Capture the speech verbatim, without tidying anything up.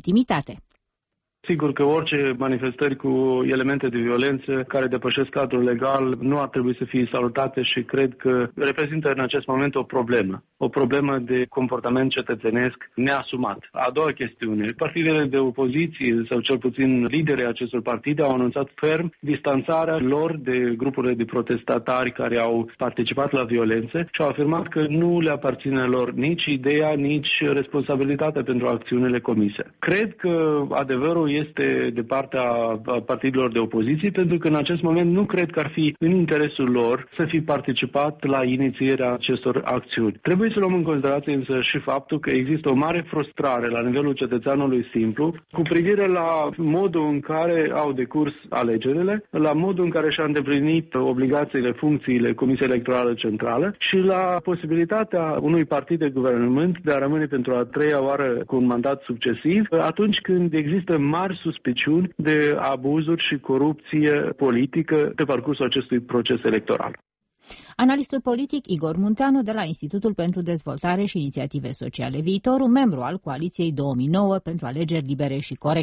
legitimitate. Sigur că orice manifestări cu elemente de violență care depășesc cadrul legal nu ar trebui să fie salutate și cred că reprezintă în acest moment o problemă. O problemă de comportament cetățenesc neasumat. A doua chestiune, partidele de opoziție sau cel puțin liderii acestor partide au anunțat ferm distanțarea lor de grupurile de protestatari care au participat la violențe și au afirmat că nu le aparține lor nici ideea, nici responsabilitatea pentru acțiunile comise. Cred că adevărul este de partea partidelor de opoziție, pentru că în acest moment nu cred că ar fi în interesul lor să fi participat la inițierea acestor acțiuni. Trebuie să luăm în considerație însă și faptul că există o mare frustrare la nivelul cetățeanului simplu cu privire la modul în care au decurs alegerile, la modul în care și-a îndeplinit obligațiile, funcțiile Comisiei Electorale Centrală și la posibilitatea unui partid de guvernământ de a rămâne pentru a treia oară cu un mandat succesiv atunci când există mari suspiciuni de abuzuri și corupție politică pe parcursul acestui proces electoral. Analistul politic Igor Munteanu de la Institutul pentru Dezvoltare și Inițiative Sociale Viitorul, membru al Coaliției două mii nouă pentru alegeri libere și corecte.